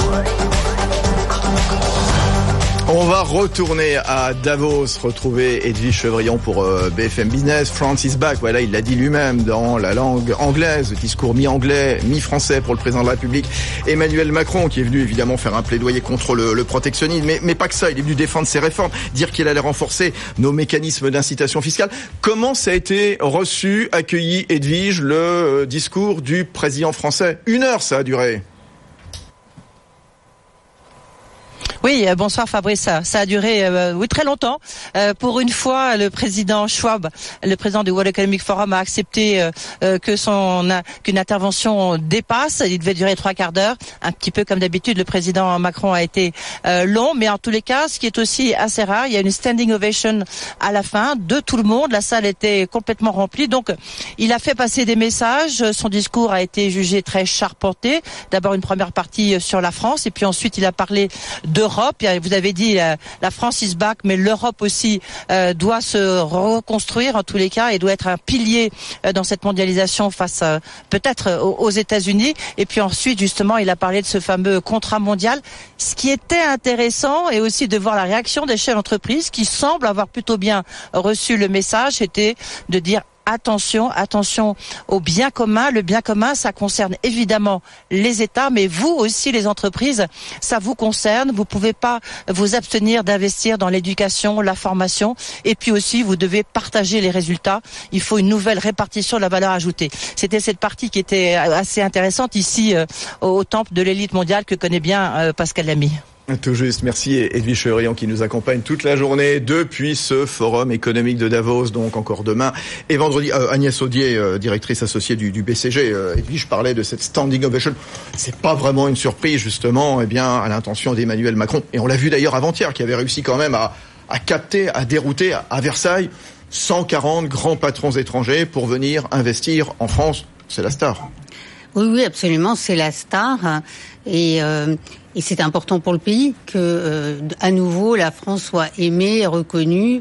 On va retourner à Davos, retrouver Edwige Chevrillon pour euh, B F M Business. France is back, voilà, il l'a dit lui-même dans la langue anglaise, discours mi-anglais, mi-français pour le président de la République, Emmanuel Macron, qui est venu évidemment faire un plaidoyer contre le, le protectionnisme, mais, mais pas que ça, il est venu défendre ses réformes, dire qu'il allait renforcer nos mécanismes d'incitation fiscale. Comment ça a été reçu, accueilli, Edwige, le euh, discours du président français? Une heure ça a duré. Oui, bonsoir Fabrice. Ça, ça a duré euh, oui très longtemps. Euh, pour une fois, le président Schwab, le président du World Economic Forum, a accepté euh, euh, que son qu'une intervention dépasse. Il devait durer trois quarts d'heure, un petit peu comme d'habitude. Le président Macron a été euh, long, mais en tous les cas, ce qui est aussi assez rare, il y a une standing ovation à la fin de tout le monde. La salle était complètement remplie, donc il a fait passer des messages. Son discours a été jugé très charpenté. D'abord une première partie sur la France, et puis ensuite il a parlé de Europe. Vous avez dit euh, la France is back, mais l'Europe aussi euh, doit se reconstruire en tous les cas et doit être un pilier euh, dans cette mondialisation face euh, peut-être aux, aux États-Unis. Et puis ensuite, justement, il a parlé de ce fameux contrat mondial. Ce qui était intéressant, et aussi de voir la réaction des chefs d'entreprise qui semblent avoir plutôt bien reçu le message, c'était de dire attention, attention au bien commun. Le bien commun, ça concerne évidemment les États, mais vous aussi, les entreprises, ça vous concerne. Vous pouvez pas vous abstenir d'investir dans l'éducation, la formation, et puis aussi, vous devez partager les résultats. Il faut une nouvelle répartition de la valeur ajoutée. C'était cette partie qui était assez intéressante ici euh, au temple de l'élite mondiale que connaît bien euh, Pascal Lamy. Tout juste, merci Edwige Chevrillon qui nous accompagne toute la journée depuis ce forum économique de Davos, donc encore demain et vendredi. Euh, Agnès Saudier, euh, directrice associée du, du B C G, euh, Edwige parlait de cette standing ovation. C'est pas vraiment une surprise justement, eh bien à l'intention d'Emmanuel Macron, et on l'a vu d'ailleurs avant-hier, qui avait réussi quand même à, à capter, à dérouter à, à Versailles cent quarante grands patrons étrangers pour venir investir en France. C'est la star. Oui, oui, absolument, c'est la star. Et, euh, et c'est important pour le pays que, euh, à nouveau, la France soit aimée, reconnue.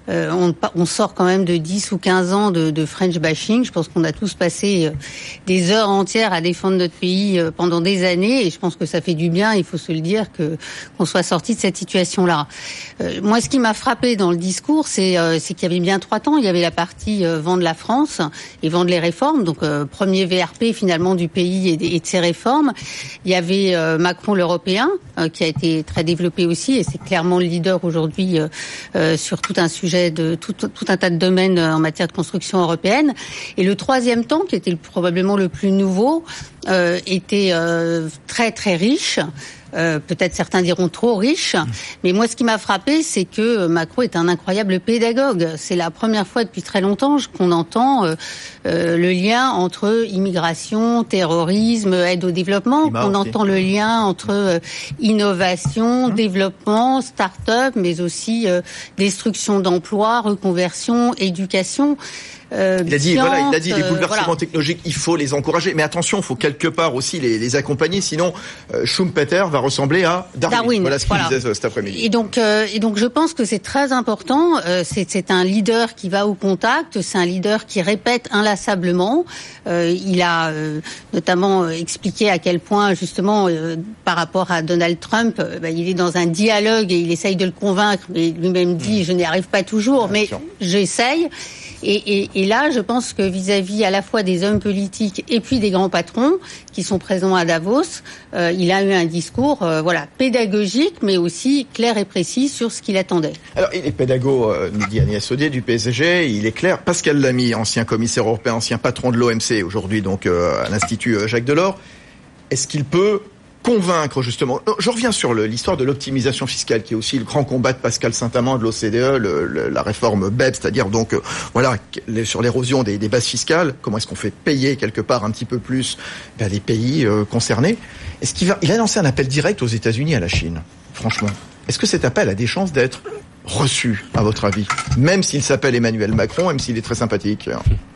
euh, on, on sort quand même de dix ou quinze ans de, de French bashing. Je pense qu'on a tous passé euh, des heures entières à défendre notre pays euh, pendant des années, et je pense que ça fait du bien, il faut se le dire, que qu'on soit sorti de cette situation-là. Euh, moi, ce qui m'a frappé dans le discours, c'est, euh, c'est qu'il y avait bien trois temps. Il y avait la partie euh, vendre la France et vendre les réformes, donc euh, premier V R P finalement du pays et de, et de ses réformes. Il y avait euh, Macron l'Européen, euh, qui a été très développé aussi, et c'est clairement le leader aujourd'hui euh, euh, sur tout un sujet de tout, tout un tas de domaines en matière de construction européenne. Et le troisième temps, qui était probablement le plus nouveau, euh, était euh, très très riche. Euh, peut-être certains diront trop riche, mais moi ce qui m'a frappé, c'est que Macron est un incroyable pédagogue. C'est la première fois depuis très longtemps qu'on entend euh, euh, le lien entre immigration, terrorisme, aide au développement, qu'on entend le lien entre euh, innovation, mmh. développement, start-up, mais aussi euh, destruction d'emplois, reconversion, éducation. Euh, il a dit, science, voilà, il a dit, les bouleversements euh, voilà. technologiques, il faut les encourager. Mais attention, il faut quelque part aussi les, les accompagner, sinon euh, Schumpeter va ressembler à Darwin. Darwin voilà ce qu'il voilà. disait cet après-midi. Et donc, euh, et donc, je pense que c'est très important. Euh, c'est, c'est un leader qui va au contact. C'est un leader qui répète inlassablement. Euh, il a euh, notamment euh, expliqué à quel point, justement, euh, par rapport à Donald Trump, euh, bah, il est dans un dialogue et il essaye de le convaincre, mais lui-même dit, mmh. je n'y arrive pas toujours, mais sûr. j'essaye. Et, et, et là, je pense que vis-à-vis à la fois des hommes politiques et puis des grands patrons qui sont présents à Davos, euh, il a eu un discours, euh, voilà, pédagogique, mais aussi clair et précis sur ce qu'il attendait. Alors, il est pédago, euh, nous dit Agnès Audier du P S G, il est clair. Pascal Lamy, ancien commissaire européen, ancien patron de l'O M C, aujourd'hui donc euh, à l'Institut Jacques Delors, est-ce qu'il peut convaincre justement. Je reviens sur le, l'histoire de l'optimisation fiscale, qui est aussi le grand combat de Pascal Saint-Amand de l'O C D E, le, le, la réforme B E P S, c'est-à-dire donc euh, voilà les, sur l'érosion des, des bases fiscales. Comment est-ce qu'on fait payer quelque part un petit peu plus ben, les pays euh, concernés? Est-ce qu'il va, il a lancé un appel direct aux États-Unis et à la Chine. Franchement, est-ce que cet appel a des chances d'être reçu, à votre avis, même s'il s'appelle Emmanuel Macron, même s'il est très sympathique?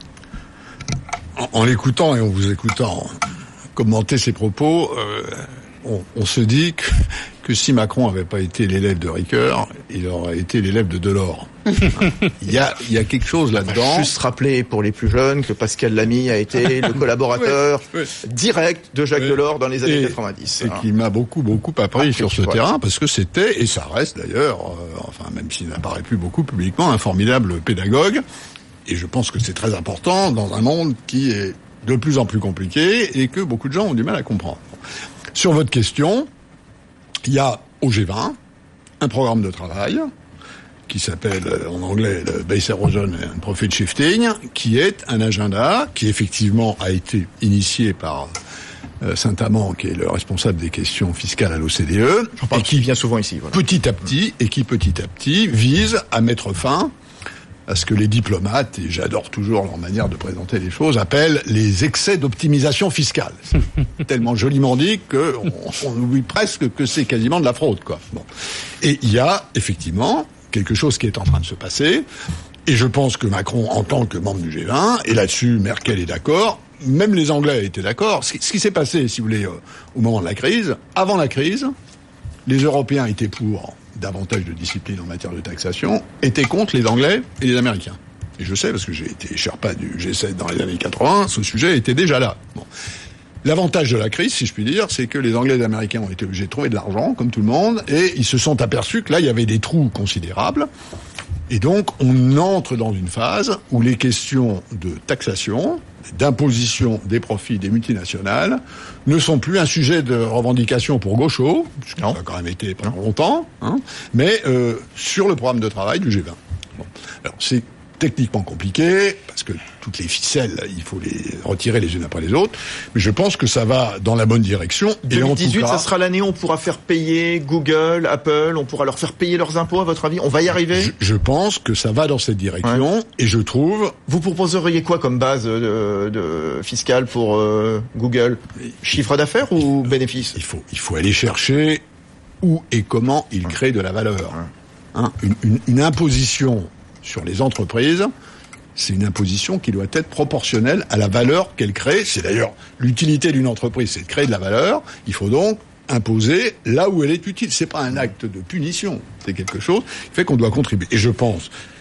En, en l'écoutant et en vous écoutant commenter ses propos, euh, on, on se dit que, que si Macron n'avait pas été l'élève de Ricoeur, il aurait été l'élève de Delors. Il y a, il y a quelque chose là-dedans. On va juste rappeler pour les plus jeunes que Pascal Lamy a été le collaborateur oui, oui. direct de Jacques oui. Delors dans les années et, quatre-vingt-dix. Et hein. qui m'a beaucoup, beaucoup appris ah, sur ce voilà. terrain, parce que c'était, et ça reste d'ailleurs, euh, enfin même s'il n'apparaît plus beaucoup publiquement, un formidable pédagogue. Et je pense que c'est très important dans un monde qui est de plus en plus compliqué et que beaucoup de gens ont du mal à comprendre. Sur votre question, il y a au G vingt un programme de travail qui s'appelle en anglais le Base Erosion and Profit Shifting, qui est un agenda qui effectivement a été initié par euh, Saint-Amand, qui est le responsable des questions fiscales à l'O C D E, et qui vient souvent ici. Voilà. Petit à petit, et qui petit à petit vise à mettre fin à ce que les diplomates, et j'adore toujours leur manière de présenter les choses, appellent les excès d'optimisation fiscale. C'est tellement joliment dit qu'on on oublie presque que c'est quasiment de la fraude, quoi. Bon. Et il y a effectivement quelque chose qui est en train de se passer, et je pense que Macron, en tant que membre du G vingt, et là-dessus Merkel est d'accord, même les Anglais étaient d'accord. Ce qui, ce qui s'est passé, si vous voulez, euh, au moment de la crise, avant la crise, les Européens étaient pour davantage de discipline en matière de taxation, étaient contre les Anglais et les Américains. Et je sais, parce que j'ai été Sherpa du G sept dans les années quatre-vingts, ce sujet était déjà là. Bon. L'avantage de la crise, si je puis dire, c'est que les Anglais et les Américains ont été obligés de trouver de l'argent, comme tout le monde, et ils se sont aperçus que là, il y avait des trous considérables. Et donc, on entre dans une phase où les questions de taxation, d'imposition des profits des multinationales, ne sont plus un sujet de revendication pour gauchos, ce qui a quand même été pendant longtemps, hein, mais euh, sur le programme de travail du G vingt. Bon. Alors, c'est techniquement compliqué, parce que toutes les ficelles, il faut les retirer les unes après les autres, mais je pense que ça va dans la bonne direction. deux mille dix-huit, et en tout cas, ça sera l'année où on pourra faire payer Google, Apple, on pourra leur faire payer leurs impôts, à votre avis? On va y arriver? Je, je pense que ça va dans cette direction, ouais. Et je trouve... Vous proposeriez quoi comme base de, de fiscale pour euh, Google? Chiffre d'affaires ou bénéfice? Il faut, il faut aller chercher où et comment ils créent de la valeur. Hein, une, une, une imposition sur les entreprises, c'est une imposition qui doit être proportionnelle à la valeur qu'elle crée. C'est d'ailleurs l'utilité d'une entreprise, c'est de créer de la valeur. Il faut donc imposer là où elle est utile. C'est pas un acte de punition, c'est quelque chose qui fait qu'on doit contribuer. Et je pense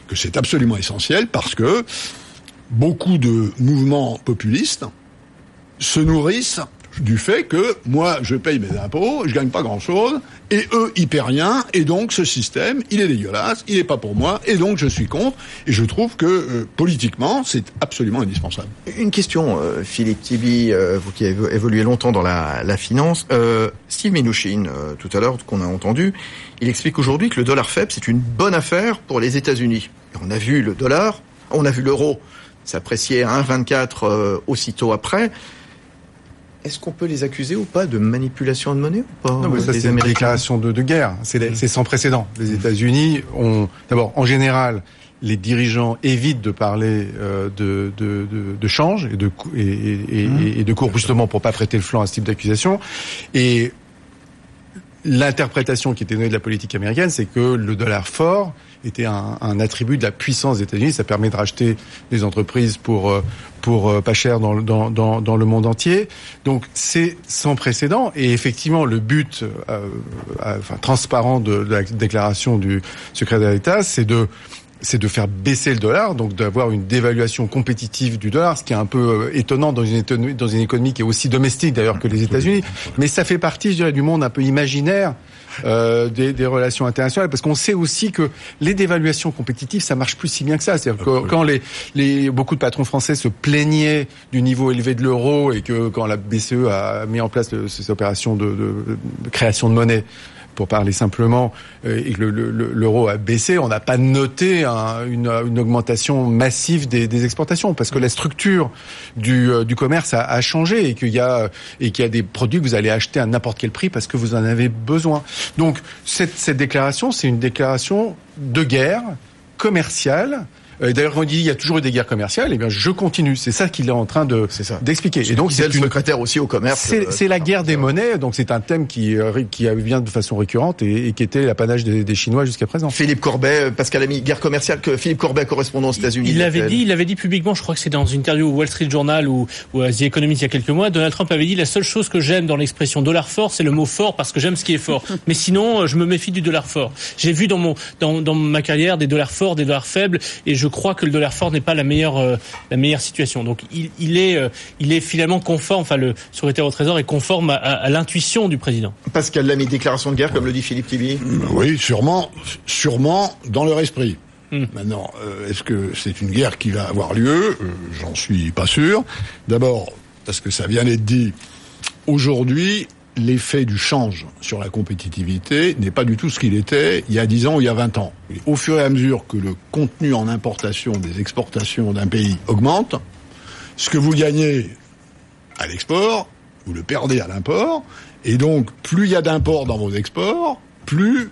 que c'est absolument essentiel parce que beaucoup de mouvements populistes se nourrissent du fait que moi, je paye mes impôts, je gagne pas grand-chose, et eux, ils paient rien, et donc ce système, il est dégueulasse, il est pas pour moi, et donc je suis contre, et je trouve que euh, politiquement, c'est absolument indispensable. Une question, euh, Philippe Tibi, euh, vous qui avez évolué longtemps dans la, la finance, euh, Steve Mnuchin, euh, tout à l'heure, qu'on a entendu, il explique aujourd'hui que le dollar faible, c'est une bonne affaire pour les États-Unis. Et on a vu le dollar, on a vu l'euro s'apprécier à un virgule vingt-quatre euh, aussitôt après. Est-ce qu'on peut les accuser ou pas de manipulation de monnaie ou pas? Non, mais ça, c'est une déclaration de, de guerre. C'est, c'est sans précédent. Les États-Unis ont, d'abord, en général, les dirigeants évitent de parler euh, de, de, de, de change et de, et, et, mmh. et de cours, justement, pour pas prêter le flanc à ce type d'accusation. Et l'interprétation qui était donnée de la politique américaine, c'est que le dollar fort était un, un attribut de la puissance des États-Unis. Ça permet de racheter des entreprises pour pour pas cher dans, dans, dans, dans le monde entier. Donc c'est sans précédent. Et effectivement, le but euh, euh, enfin, transparent de, de la déclaration du secrétaire d'État, c'est de c'est de faire baisser le dollar, donc d'avoir une dévaluation compétitive du dollar, ce qui est un peu étonnant dans une économie, dans une économie qui est aussi domestique d'ailleurs que les États-Unis. Mais ça fait partie, je dirais, du monde un peu imaginaire euh, des, des relations internationales, parce qu'on sait aussi que les dévaluations compétitives, ça marche plus si bien que ça. C'est-à-dire que quand les, les beaucoup de patrons français se plaignaient du niveau élevé de l'euro et que quand la B C E a mis en place le, ces opérations de, de, de création de monnaie, pour parler simplement, et que le, le, l'euro a baissé, on n'a pas noté un, une, une augmentation massive des, des exportations, parce que la structure du, du commerce a, a changé et qu'il y a et qu'il y a des produits que vous allez acheter à n'importe quel prix parce que vous en avez besoin. Donc cette, cette déclaration, c'est une déclaration de guerre commerciale. D'ailleurs, on dit il y a toujours eu des guerres commerciales. Eh bien, je continue. C'est ça qu'il est en train de c'est ça. d'expliquer. Et donc, c'est le une... secrétaire aussi au commerce. C'est, euh, c'est la guerre des monnaies. Donc, c'est un thème qui qui vient de façon récurrente et, et qui était l'apanage des, des Chinois jusqu'à présent. Philippe Corbet, Pascal Lamy, guerre commerciale que Philippe Corbet, correspondant aux États-Unis. Il l'avait dit, il l'avait dit publiquement. Je crois que c'est dans une interview au Wall Street Journal ou, ou à The Economist il y a quelques mois. Donald Trump avait dit la seule chose que j'aime dans l'expression dollar fort, c'est le mot fort parce que j'aime ce qui est fort. Mais sinon, je me méfie du dollar fort. J'ai vu dans mon dans dans ma carrière des dollars forts, des dollars faibles, et je crois que le dollar fort n'est pas la meilleure euh, la meilleure situation. Donc il, il est euh, il est finalement conforme, enfin le secrétaire au Trésor est conforme à, à, à l'intuition du président. Pascal Lamy, déclaration de guerre comme le dit Philippe Tibi. Oui, sûrement, sûrement dans leur esprit. Hum. Maintenant, euh, est-ce que c'est une guerre qui va avoir lieu? euh, J'en suis pas sûr. D'abord, parce que ça vient d'être dit, aujourd'hui, l'effet du change sur la compétitivité n'est pas du tout ce qu'il était il y a dix ans ou il y a vingt ans. Et au fur et à mesure que le contenu en importation des exportations d'un pays augmente, ce que vous gagnez à l'export, vous le perdez à l'import, et donc plus il y a d'import dans vos exports, plus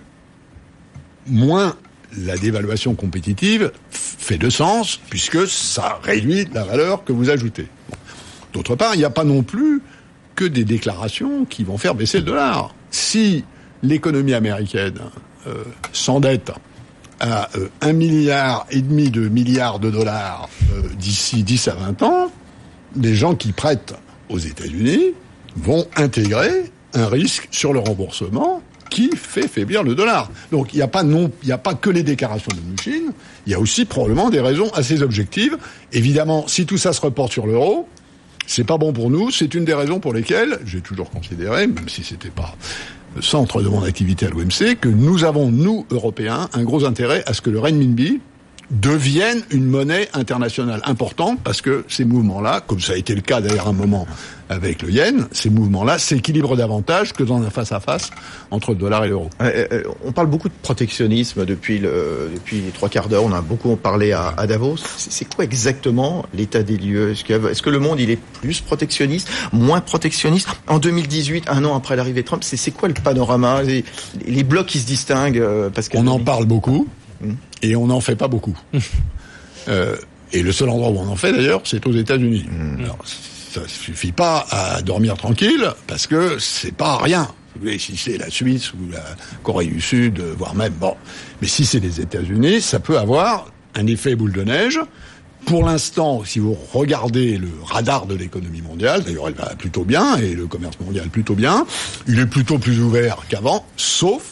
moins la dévaluation compétitive fait de sens, puisque ça réduit la valeur que vous ajoutez. D'autre part, il n'y a pas non plus que des déclarations qui vont faire baisser le dollar. Si l'économie américaine euh, s'endette à euh, un milliard et demi de milliards de dollars euh, d'ici dix à vingt ans, les gens qui prêtent aux États-Unis vont intégrer un risque sur le remboursement qui fait faiblir le dollar. Donc il n'y a pas non, il n'y a pas que les déclarations de Mnuchin, il y a aussi probablement des raisons assez objectives. Évidemment, si tout ça se reporte sur l'euro, c'est pas bon pour nous. C'est une des raisons pour lesquelles j'ai toujours considéré, même si c'était pas le centre de mon activité à l'O M C, que nous avons, nous, Européens, un gros intérêt à ce que le renminbi devienne une monnaie internationale importante, parce que ces mouvements-là, comme ça a été le cas d'ailleurs un moment avec le yen, ces mouvements-là s'équilibrent davantage que dans un face-à-face entre le dollar et l'euro. Euh, euh, on parle beaucoup de protectionnisme depuis le depuis les trois quarts d'heure. On a beaucoup parlé à, à Davos. C'est, c'est quoi exactement l'état des lieux? Est-ce que, est-ce que le monde il est plus protectionniste, moins protectionniste? En deux mille dix-huit, un an après l'arrivée de Trump, c'est, c'est quoi le panorama? Les, les blocs qui se distinguent euh, parce que on en parle beaucoup. Hum. Et on n'en fait pas beaucoup. euh, et le seul endroit où on en fait, d'ailleurs, c'est aux États-Unis. Mmh. Alors, ça suffit pas à dormir tranquille, parce que c'est pas rien. Vous voulez, si c'est la Suisse ou la Corée du Sud, voire même, bon. Mais si c'est les États-Unis, ça peut avoir un effet boule de neige. Pour l'instant, si vous regardez le radar de l'économie mondiale, d'ailleurs elle va plutôt bien, et le commerce mondial plutôt bien, il est plutôt plus ouvert qu'avant, sauf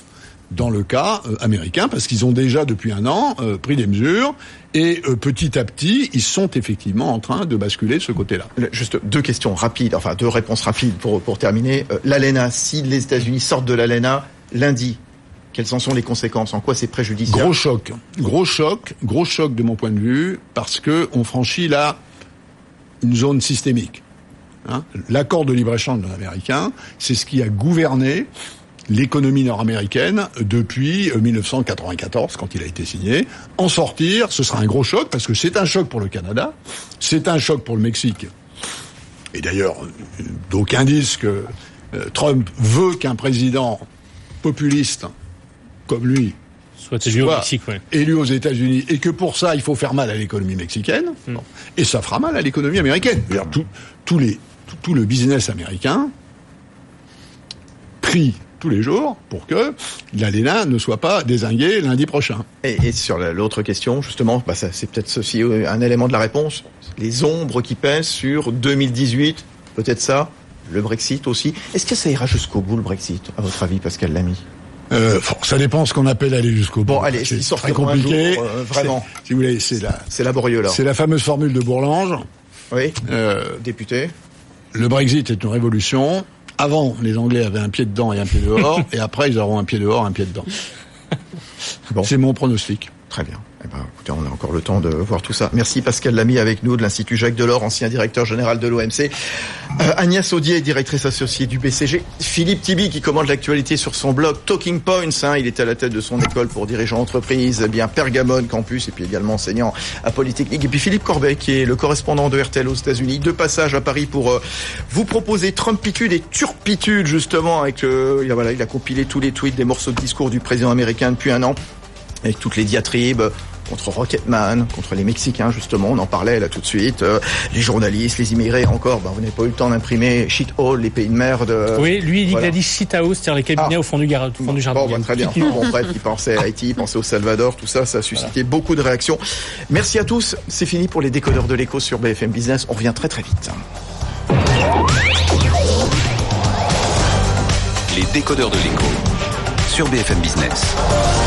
dans le cas euh, américain, parce qu'ils ont déjà depuis un an euh, pris des mesures, et euh, petit à petit, ils sont effectivement en train de basculer de ce côté-là. Juste deux questions rapides, enfin deux réponses rapides pour, pour terminer. Euh, L'A L E N A, si les États-Unis sortent de l'A L E N A lundi, quelles en sont les conséquences? En quoi c'est préjudiciable? Gros choc, gros choc, gros choc de mon point de vue, parce que on franchit là une zone systémique. Hein, l'accord de libre-échange américain, c'est ce qui a gouverné l'économie nord-américaine depuis mille neuf cent quatre-vingt-quatorze, quand il a été signé. En sortir, ce sera un gros choc, parce que c'est un choc pour le Canada, c'est un choc pour le Mexique. Et d'ailleurs, d'aucuns disent que euh, Trump veut qu'un président populiste comme lui soit élu au Mexique, ouais. élu aux États-Unis, et que pour ça, il faut faire mal à l'économie mexicaine, mm. et ça fera mal à l'économie américaine. C'est-à-dire, tout, tout, les, tout, tout le business américain prie tous les jours pour que l'A L E N A ne soit pas dézingué lundi prochain. Et, et sur la, l'autre question, justement, bah ça, c'est peut-être aussi un élément de la réponse, les ombres qui pèsent sur deux mille dix-huit, peut-être ça, le Brexit aussi. Est-ce que ça ira jusqu'au bout, le Brexit, à votre avis, Pascal Lamy? Euh, ça dépend ce qu'on appelle aller jusqu'au bout. Bon, allez, c'est c'est très compliqué. Jour, euh, vraiment. Si vous voulez, c'est la, c'est laborieux là. C'est la fameuse formule de Bourlange. Oui. Euh, Député. Le Brexit est une révolution. Avant, les Anglais avaient un pied dedans et un pied dehors, et après, ils auront un pied dehors, un pied dedans. Bon. C'est mon pronostic. Très bien. Eh ben, écoutez, on a encore le temps de voir tout ça. Merci Pascal Lamy avec nous de l'Institut Jacques Delors, ancien directeur général de l'O M C. Euh, Agnès Audier, directrice associée du B C G. Philippe Tibi qui commande l'actualité sur son blog Talking Points. Hein, il est à la tête de son école pour dirigeants entreprises, eh bien Pergamon Campus, et puis également enseignant à Polytechnique. Et puis Philippe Corbet qui est le correspondant de R T L aux États-Unis. De passage à Paris pour euh, vous proposer Trumpitude et Turpitude justement. Avec euh, il a, voilà, il a compilé tous les tweets des morceaux de discours du président américain depuis un an, avec toutes les diatribes contre Rocketman, contre les Mexicains justement, on en parlait là tout de suite, euh, les journalistes, les immigrés encore, bah, vous n'avez pas eu le temps d'imprimer shit hole, les pays de merde. Euh, oui, lui il dit voilà. qu'il a dit shit house, c'est-à-dire les cabinets ah. au fond du, gar- au fond du jardin. Bon, bah, très bien. Bon, bref, il pensait à Haïti, il pensait au Salvador, tout ça, ça a suscité voilà. beaucoup de réactions. Merci à tous, c'est fini pour les décodeurs de l'écho sur B F M Business, on revient très très vite. Les décodeurs de l'écho sur B F M Business.